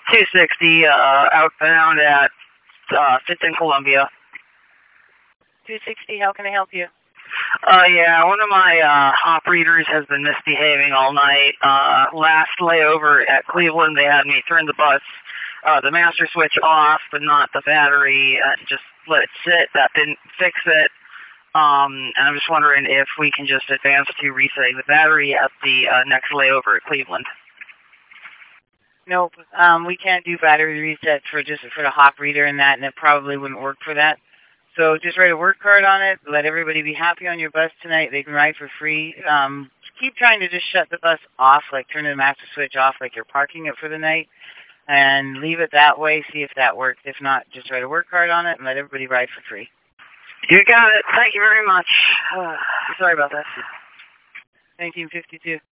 260 outbound at 5th and Columbia. 260, how can I help you? Yeah, one of my hop readers has been misbehaving all night. Last layover at Cleveland, they had me turn the master switch off, but not the battery. Just let it sit. That didn't fix it. And I'm just wondering if we can just advance to resetting the battery at the next layover at Cleveland. Nope, we can't do battery resets for the hop reader and that, and it probably wouldn't work for that. So just write a work card on it. Let everybody be happy on your bus tonight. They can ride for free. Keep trying to just shut the bus off, like turn the master switch off, like you're parking it for the night, and leave it that way. See if that works. If not, just write a work card on it and let everybody ride for free. You got it. Thank you very much. Sorry about that. 1952.